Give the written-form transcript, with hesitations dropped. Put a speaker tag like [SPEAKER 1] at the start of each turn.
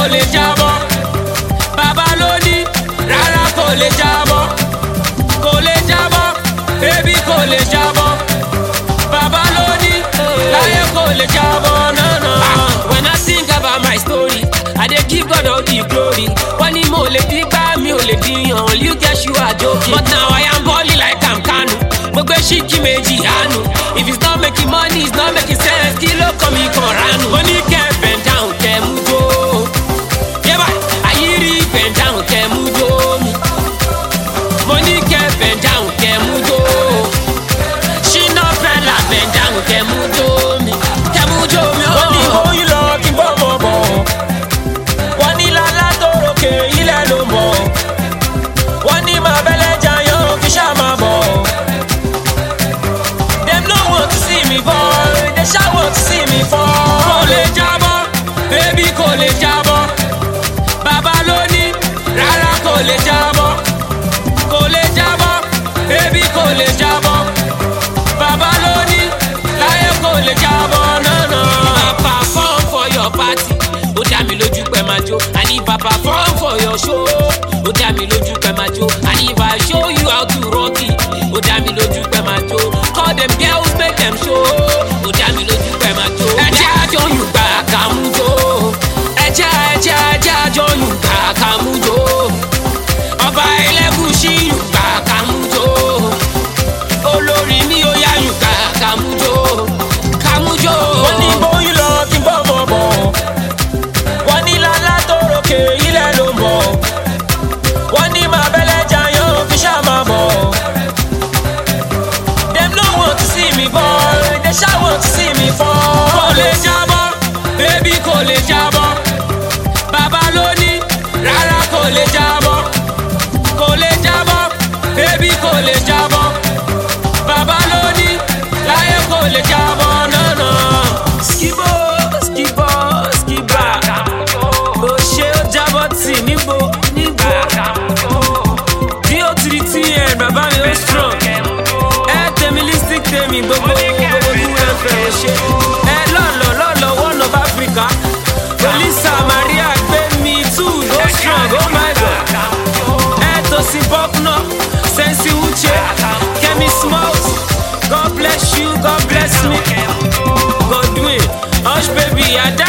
[SPEAKER 1] lè jábọ́. Bàbá ló ní rárá kò lè jábọ́. Kò lè jábọ́, baby kò lè jábọ́. Bàbá ló ní láyé kò lè jábọ́, no no. When I think about my story, I dey give God all the glory. Wọ́n ní mo lè dígbà mi ò lè díyàn, you guess you are joking. But now I am balling like I'm Kanu. Mo gbé ṣíkì méjì àánú. If it's not making money, it's not making sense. Kí ló kọ́ mi kan ránù? Mo ní kẹ́ bend down kẹ́ mú jó. Yẹ́bà àyírí bend down kẹ́ mú jó mi. Mo ní kẹ́ bend down kẹ́ mú jó. Ṣínà Fẹ́lá bend down kẹ́ mú jó mi. Kẹ́ mú jó mi. Wọ́n ní bóyú lọ kí n bọ́ mọ̀ bọ̀. Wọ́n ní lálá tó ròkè ilẹ̀ ló mọ̀. Wọ́n ní máa bẹ́lẹ̀ jayán kí ṣá máa bọ̀. Them no want to see me fall, they sha want to see me fall. Kò lè jábọ́, baby kò lè jábọ́. Bàbá ló ní rárá kò lè jábọ́. Kò lè jábọ́, baby kò lè jábọ́. Bàbá ló ní láyé kò lè jábọ́, no no. If I perform for your party, ó dá mi lójú pé máa jó. And if I perform for your show, ó dá mi lójú pé máa jó. And if I show you how to rock it, ó dá mi lójú pé máa jó. Call them girls, make them show, ó dá mi lójú pé máa jó. Ẹjẹ́ àjọ yùn gbà ká mú jó. Ẹjẹ́ àjọ yùn gbà ká mú jó. Ọba Ẹlẹ́gùṣì yùn gbà ká mú jó. Olórí mi ó yá yùn gbà ká mú jó. Ká mú jó. Wọ́n ní bóyún lọ kí n bọ́ mọ̀ bọ̀. Wọ́n ní lálá tó ròkè ilẹ̀ ló mọ̀. Wọ́n ní máa bẹ́lẹ̀ jayán kí ṣá máa bọ̀. Them no want to see me fall, they sha want to see me fall. Kò lè jábọ́, baby kò lè jábọ́. Bàbá ló ní rárá kò lè jábọ́. Kò lè jábọ́, baby kò lè jábọ́. Bàbá ló ní láyé kò lè jábọ́, no no. Skibo, skibo, skiba. Bó ṣe ó jábọ́ tì níbo, níbo. Bí ó ti di TN, bàbá mi ó strong. Tèmi gbogbo tí wọ́n fẹ́ ṣe. Ẹ lọ́lọ́ one of Africa. Elisa Maria gbé mi too no strong, oh my God. Ẹ tó sí Bọ́kúnà, Sensi Uche, Kemi Smalls. God bless you, God bless me. Godwin, Hush baby, Ada.